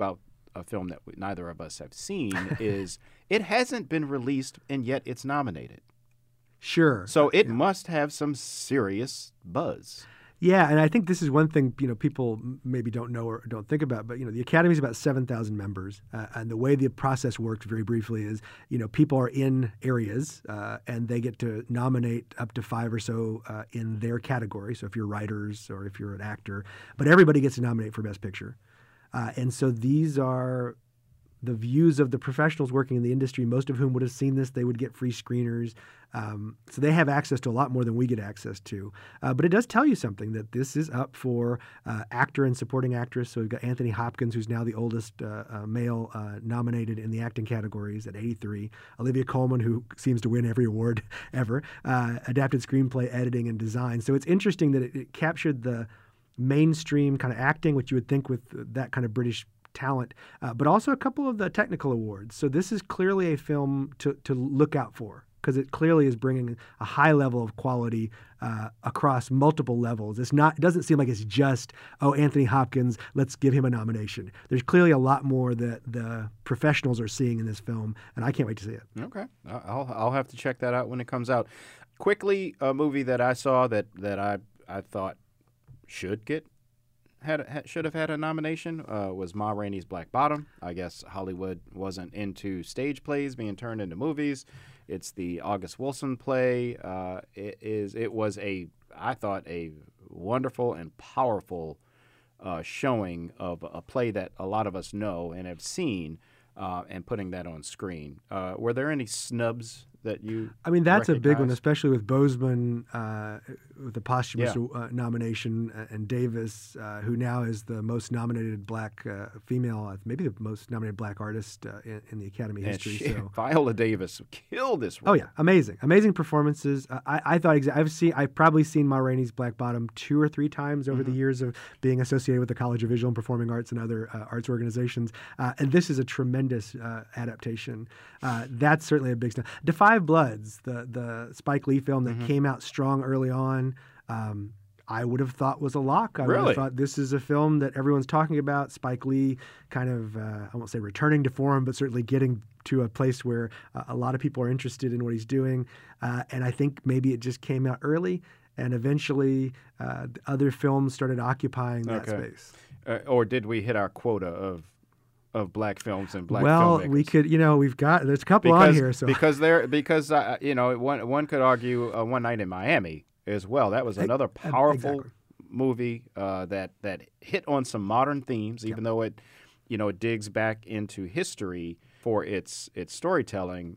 a film that neither of us have seen, is it hasn't been released and yet it's nominated. Sure. So it must have some serious buzz. Yeah, and I think this is one thing people maybe don't know or don't think about. But the Academy is about 7,000 members, and the way the process works, very briefly, is people are in areas and they get to nominate up to 5 or so in their category. So if you're writers or if you're an actor, but everybody gets to nominate for Best Picture, and so these are the views of the professionals working in the industry, most of whom would have seen this. They would get free screeners. So they have access to a lot more than we get access to. But it does tell you something, that this is up for actor and supporting actress. So we've got Anthony Hopkins, who's now the oldest male nominated in the acting categories at 83. Olivia Colman, who seems to win every award ever. Adapted screenplay, editing, and design. So it's interesting that it captured the mainstream kind of acting, which you would think with that kind of British talent, but also a couple of the technical awards. So this is clearly a film to look out for, because it clearly is bringing a high level of quality across multiple levels. It doesn't seem like it's just, Anthony Hopkins, let's give him a nomination. There's clearly a lot more that the professionals are seeing in this film, and I can't wait to see it. Okay. I'll have to check that out when it comes out. Quickly, a movie that I saw that I thought should have had a nomination was Ma Rainey's Black Bottom. I guess Hollywood wasn't into stage plays being turned into movies. It's the August Wilson play. It was I thought a wonderful and powerful showing of a play that a lot of us know and have seen, and putting that on screen. Were there any snubs that you that's recognize? a big one, especially with Boseman with the posthumous nomination, and Davis, who now is the most nominated black female, maybe the most nominated black artist in the Academy history. Viola Davis killed this role. Oh yeah, amazing performances. I've probably seen Ma Rainey's Black Bottom 2 or 3 times over the years of being associated with the College of Visual and Performing Arts and other arts organizations, and this is a tremendous adaptation. That's certainly a big stuff. Da 5 Bloods, the Spike Lee film that came out strong early on, I would have thought was a lock. I would have thought this is a film that everyone's talking about. Spike Lee kind of, I won't say returning to form, but certainly getting to a place where a lot of people are interested in what he's doing. And I think maybe it just came out early, and eventually other films started occupying that space. Or did we hit our quota of black films and black filmmakers? Well, we could, there's a couple on here. So because one could argue One Night in Miami as well. That was another powerful movie that hit on some modern themes, even though it digs back into history for its storytelling.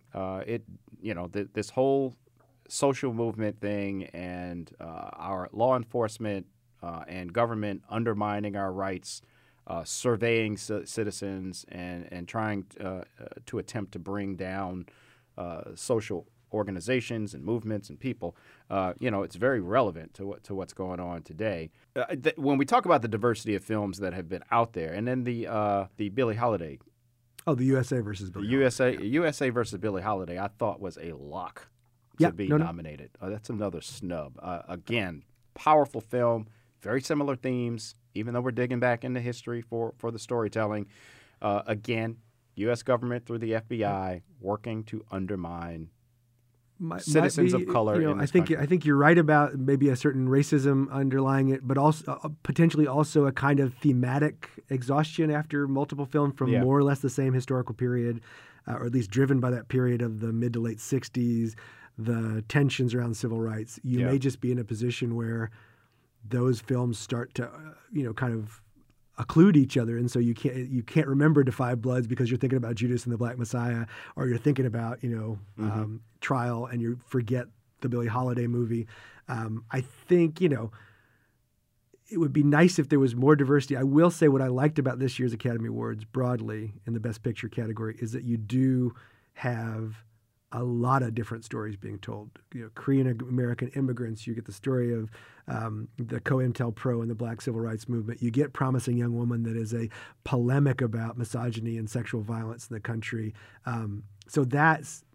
This whole social movement thing and our law enforcement and government undermining our rights, surveying citizens and trying to attempt to bring down social organizations and movements and people. It's very relevant to what's going on today. When we talk about the diversity of films that have been out there, and then the Billie Holiday. Oh, the USA versus Billie Holiday. USA versus Billie Holiday, I thought was a lock to be nominated. That's another snub. Again, powerful film, very similar themes, even though we're digging back into history for the storytelling. Again, U.S. government through the FBI working to undermine citizens of color in this country. I think you're right about maybe a certain racism underlying it, but also potentially also a kind of thematic exhaustion after multiple films from more or less the same historical period, or at least driven by that period of the mid to late 60s, the tensions around civil rights. You may just be in a position where those films start to, kind of occlude each other, and so you can't remember Da 5 Bloods because you're thinking about Judas and the Black Messiah, or you're thinking about Trial, and you forget the Billie Holiday movie. I think it would be nice if there was more diversity. I will say what I liked about this year's Academy Awards broadly in the Best Picture category is that you do have a lot of different stories being told. Korean American immigrants. You get the story of the COINTELPRO and the Black Civil Rights Movement. You get Promising Young Woman, that is a polemic about misogyny and sexual violence in the country. So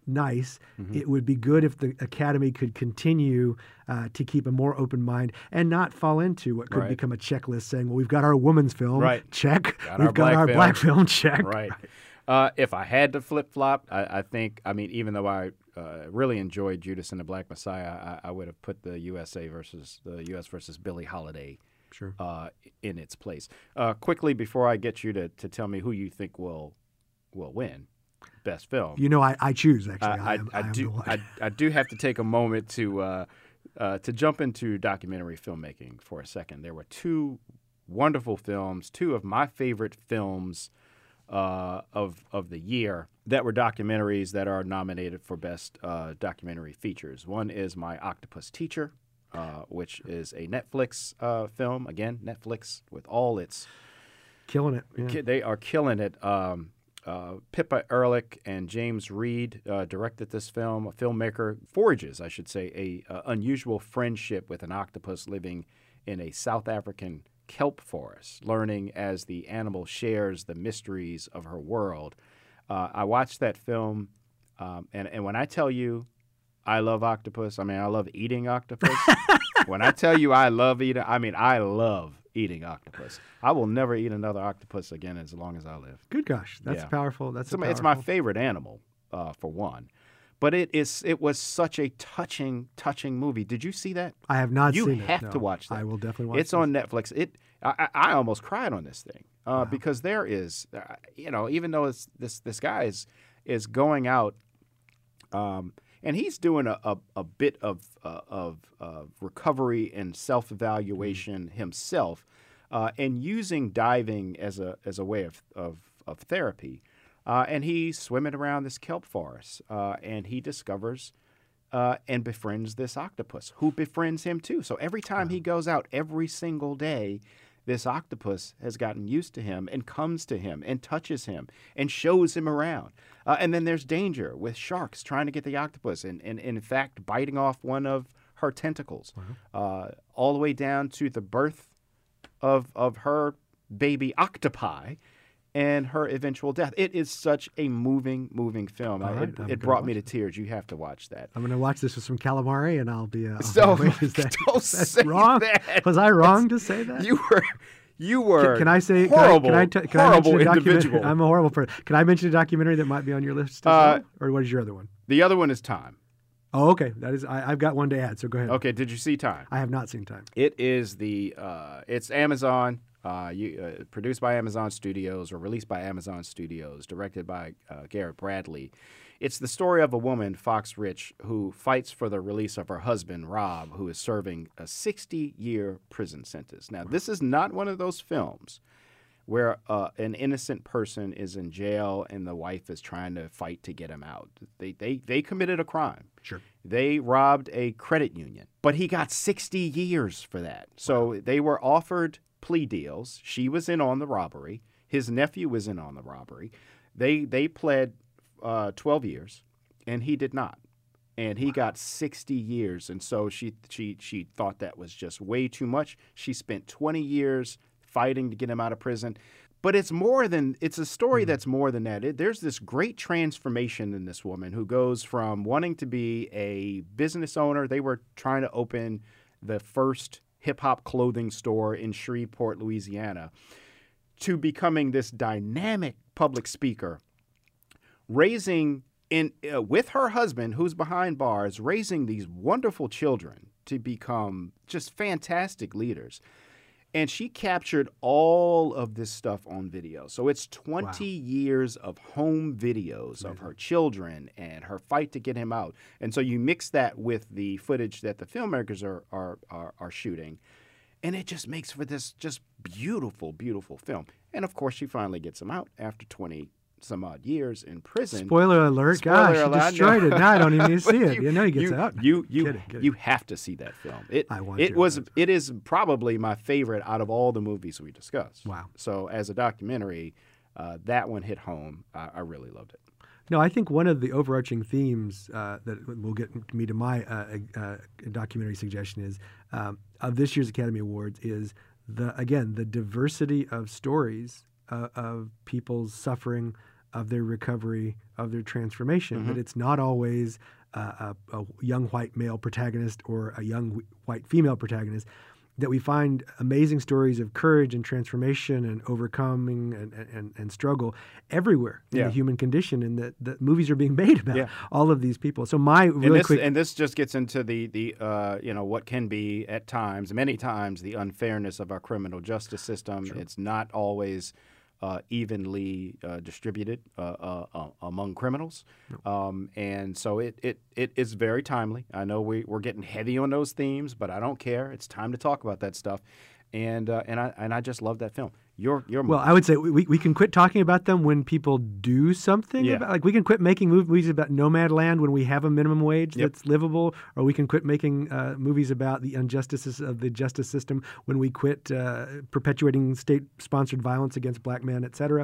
nice. It would be good if the Academy could continue to keep a more open mind and not fall into what could become a checklist saying, well, we've got our woman's film, check. We've got our black film, check. Right. If I had to flip-flop, I think, even though I really enjoyed Judas and the Black Messiah, I would have put the U.S. versus Billie Holiday in its place. Quickly, before I get you to tell me who you think will win Best Film. I choose, actually. I do have to take a moment to jump into documentary filmmaking for a second. There were two wonderful films, two of my favorite films of the year that were documentaries that are nominated for Best Documentary Features. One is My Octopus Teacher, which is a Netflix film. Again, Netflix with all its... Killing it. Yeah. They are killing it. Pippa Ehrlich and James Reed directed this film. A filmmaker forges, I should say, a unusual friendship with an octopus living in a South African kelp forest, learning as the animal shares the mysteries of her world. I watched that film, and when I tell you I love octopus, I love eating octopus. When I tell you I love eating, I love eating octopus. I will never eat another octopus again as long as I live. Good gosh, that's powerful. It's my favorite animal, for one. But it was such a touching movie. Did you see that? I have not seen it. You have to watch that. I will definitely watch it. It's on Netflix. I almost cried on this thing because there is, even though this guy is going out, and he's doing a bit of recovery and self-evaluation himself, and using diving as a way of therapy. And he's swimming around this kelp forest, and he discovers and befriends this octopus, who befriends him too. So every time he goes out, every single day, this octopus has gotten used to him and comes to him and touches him and shows him around. And then there's danger with sharks trying to get the octopus and in fact, biting off one of her tentacles, all the way down to the birth of her baby octopi and her eventual death. It is such a moving film. It brought me to tears. You have to watch that. I'm going to watch this with some calamari, and I'll be. Don't say wrong? that. Was I wrong to say that? You were. Can I say horrible? Can I mention a individual. I'm a horrible person. Can I mention a documentary that might be on your list as well? Or what is your other one? The other one is Time. Oh, okay. That is. I've got one to add. So go ahead. Okay. Did you see Time? I have not seen Time. It is it's Amazon. Produced by Amazon Studios or released by Amazon Studios, directed by Garrett Bradley. It's the story of a woman, Fox Rich, who fights for the release of her husband, Rob, who is serving a 60-year prison sentence. Now, this is not one of those films where an innocent person is in jail and the wife is trying to fight to get him out. They committed a crime. Sure. They robbed a credit union, but he got 60 years for that. So they were offered plea deals. She was in on the robbery. His nephew was in on the robbery. They pled 12 years, and he did not. And he got 60 years. And so she thought that was just way too much. She spent 20 years fighting to get him out of prison. But it's a story that's more than that. There's this great transformation in this woman who goes from wanting to be a business owner. They were trying to open the first hip-hop clothing store in Shreveport, Louisiana, to becoming this dynamic public speaker, raising with her husband, who's behind bars, raising these wonderful children to become just fantastic leaders. And she captured all of this stuff on video. So it's 20 years of home videos of her children and her fight to get him out. And so you mix that with the footage that the filmmakers are shooting, and it just makes for this just beautiful, beautiful film. And of course, she finally gets him out after 20 some odd years in prison. Spoiler alert! Gosh, you destroyed it. Now I don't even need to see it. He gets out. You have to see that film. It is probably my favorite out of all the movies we discussed. Wow! So as a documentary, that one hit home. I really loved it. No, I think one of the overarching themes that will get me to my documentary suggestion is of this year's Academy Awards is the diversity of stories of people's suffering of their recovery, of their transformation. That it's not always a young white male protagonist or a young white female protagonist, that we find amazing stories of courage and transformation and overcoming and struggle everywhere in the human condition, and that movies are being made about all of these people. So this just gets into the what can be at times, many times, the unfairness of our criminal justice system. Sure. It's not always evenly distributed among criminals. And so it is very timely. I know we're getting heavy on those themes, but I don't care. It's time to talk about that stuff. And I just love that film. Well, I would say we can quit talking about them when people do something. Like we can quit making movies about Nomadland when we have a minimum wage that's livable, or we can quit making movies about the injustices of the justice system when we quit perpetuating state-sponsored violence against black men, et cetera.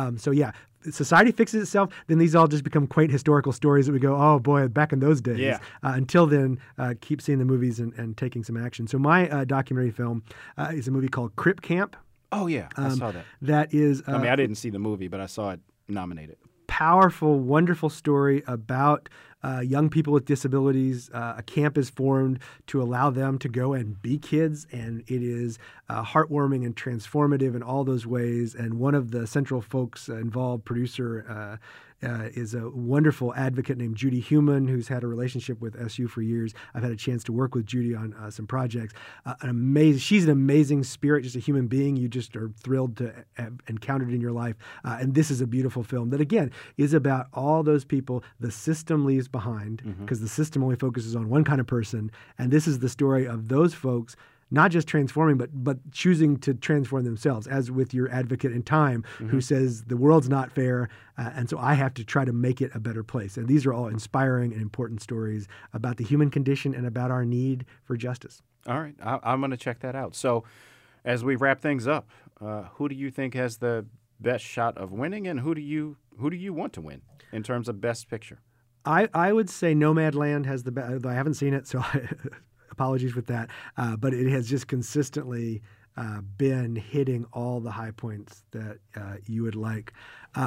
Society fixes itself, then these all just become quaint historical stories that we go, oh boy, back in those days. Yeah. Until then, keep seeing the movies and taking some action. So my documentary film is a movie called Crip Camp. Oh, yeah, I saw that. That is... I didn't see the movie, but I saw it nominated. Powerful, wonderful story about young people with disabilities. A camp is formed to allow them to go and be kids, and it is heartwarming and transformative in all those ways. And one of the central folks involved, producer, is a wonderful advocate named Judy Heumann, who's had a relationship with SU for years. I've had a chance to work with Judy on some projects. She's an amazing spirit, just a human being you just are thrilled to have encountered in your life. And this is a beautiful film that, again, is about all those people the system leaves behind, because the system only focuses on one kind of person. And this is the story of those folks not just transforming, but choosing to transform themselves, as with your advocate in Time, who says the world's not fair, and so I have to try to make it a better place. And these are all inspiring and important stories about the human condition and about our need for justice. All right. I'm going to check that out. So as we wrap things up, who do you think has the best shot of winning, and who do you want to win in terms of Best Picture? I would say Nomadland has the best. I haven't seen it, so apologies with that. But it has just consistently been hitting all the high points that you would like.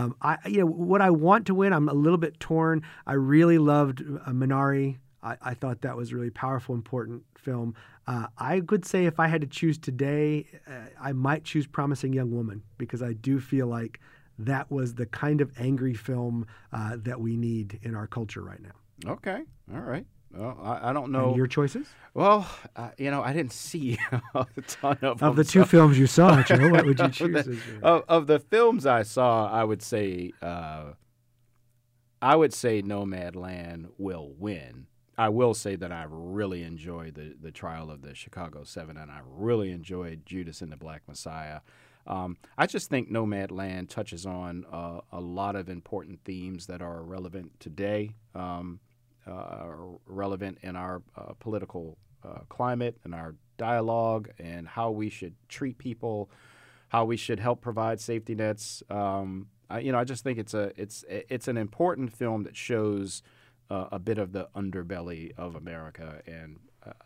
What I want to win, I'm a little bit torn. I really loved Minari. I thought that was a really powerful, important film. I would say if I had to choose today, I might choose Promising Young Woman, because I do feel like that was the kind of angry film that we need in our culture right now. Okay. All right. Well, I don't know. And your choices? Well, I didn't see a ton of them. Of the two films you saw, Joe, what would you choose? Of the films I saw, I would say Nomadland will win. I will say that I really enjoyed the Trial of the Chicago 7, and I really enjoyed Judas and the Black Messiah. I just think Nomadland touches on a lot of important themes that are relevant today, relevant in our political climate and our dialogue, and how we should treat people, how we should help provide safety nets. I just think it's an important film that shows a bit of the underbelly of America, and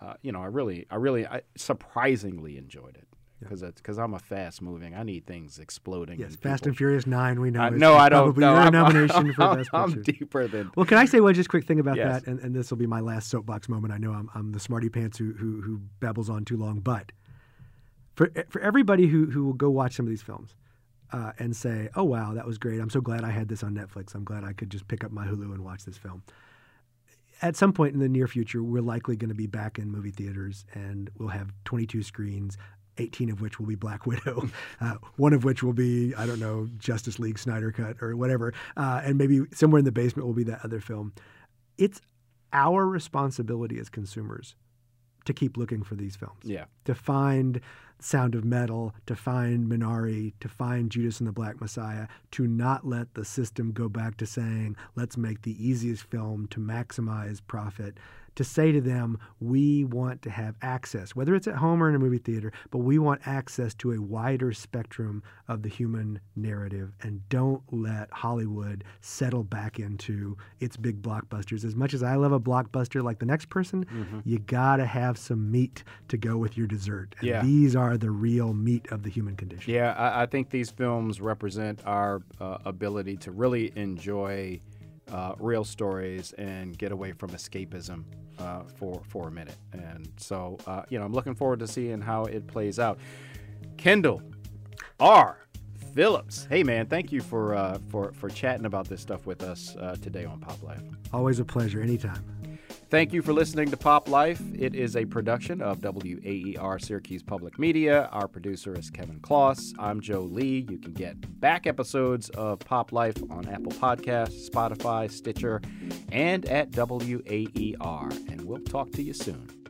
I surprisingly enjoyed it. Because I'm a fast moving, I need things exploding. Yes, Fast and Furious 9, we know. No, I don't know. Your nomination for Best Picture. I'm deeper than. Well, can I say one just quick thing about that? And this will be my last soapbox moment. I know I'm the smarty pants who babbles on too long, but for everybody who will go watch some of these films and say, "Oh wow, that was great! I'm so glad I had this on Netflix. I'm glad I could just pick up my Hulu and watch this film." At some point in the near future, we're likely going to be back in movie theaters, and we'll have 22 screens. 18 of which will be Black Widow, one of which will be, I don't know, Justice League Snyder Cut or whatever, and maybe somewhere in the basement will be that other film. It's our responsibility as consumers to keep looking for these films. Yeah. To find Sound of Metal, to find Minari, to find Judas and the Black Messiah, to not let the system go back to saying, let's make the easiest film to maximize profit, to say to them, we want to have access, whether it's at home or in a movie theater, but we want access to a wider spectrum of the human narrative, and don't let Hollywood settle back into its big blockbusters. As much as I love a blockbuster like the next person, you got to have some meat to go with your dessert. And these are are the real meat of the human condition. Yeah, I think these films represent our ability to really enjoy real stories and get away from escapism for a minute. And so, I'm looking forward to seeing how it plays out. Kendall R. Phillips. Hey, man, thank you for chatting about this stuff with us today on Pop Life. Always a pleasure, anytime. Thank you for listening to Pop Life. It is a production of WAER Syracuse Public Media. Our producer is Kevin Kloss. I'm Joe Lee. You can get back episodes of Pop Life on Apple Podcasts, Spotify, Stitcher, and at WAER. And we'll talk to you soon.